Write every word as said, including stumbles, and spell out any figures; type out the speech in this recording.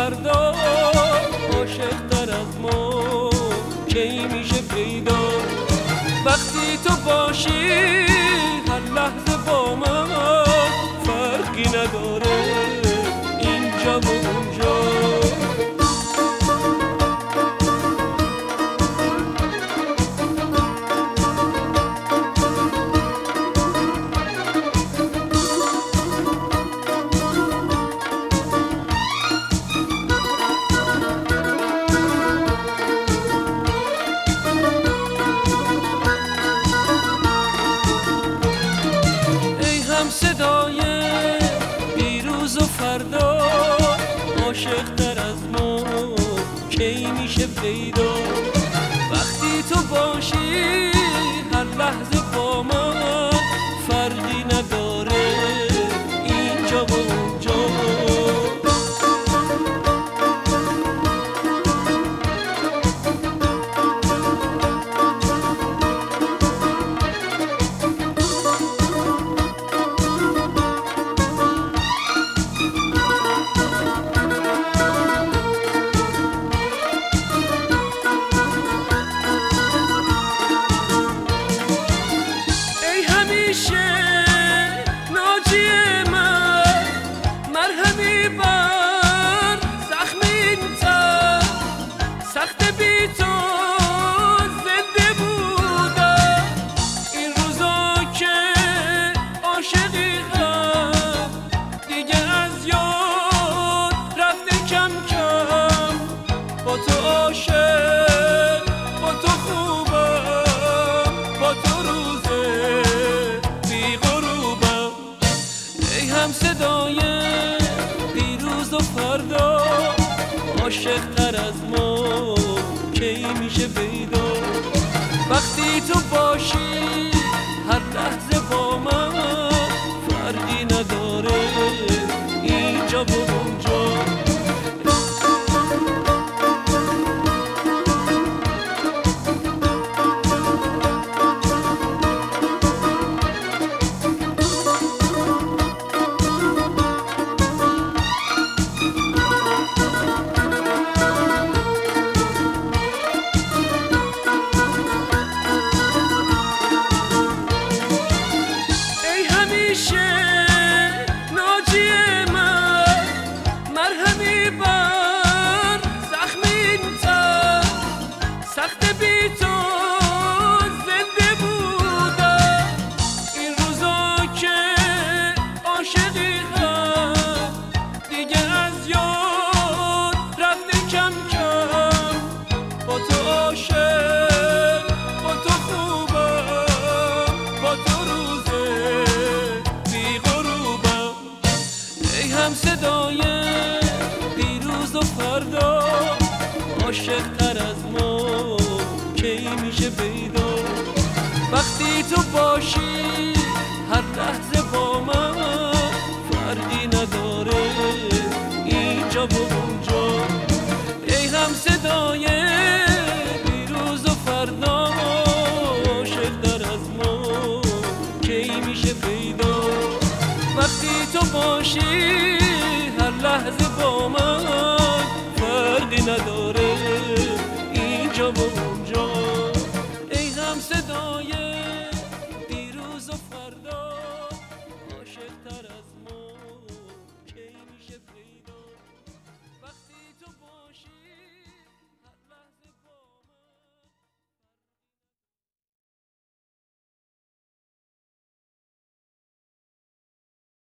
فردا عاشق تر از ما کی میشه پیدا؟ وقتی تو باشی هر لحظه با من فرقی نداره اینجا و اونجا. صدای دیروز و فردا عاشق تر از ما کی میشه پیدا؟ وقتی تو باشی هر لحظه با من فرقی نداره اینجا و اونجا. صدای دیروز و فردا عاشق تر از ما کی میشه پیدا؟ وقتی تو باشی هر لحظه با من فرقی نداره اینجا و اونجا. صدای دیروز و فردا عاشق تر از ما کی میشه پیدا؟ وقتی تو باشی هر لحظه با من فرقی نداره اینجا و اونجا. ای هم صدای دیروز و فردا عاشق تر از ما کی میشه پیدا؟ وقتی تو باشی هر لحظه با من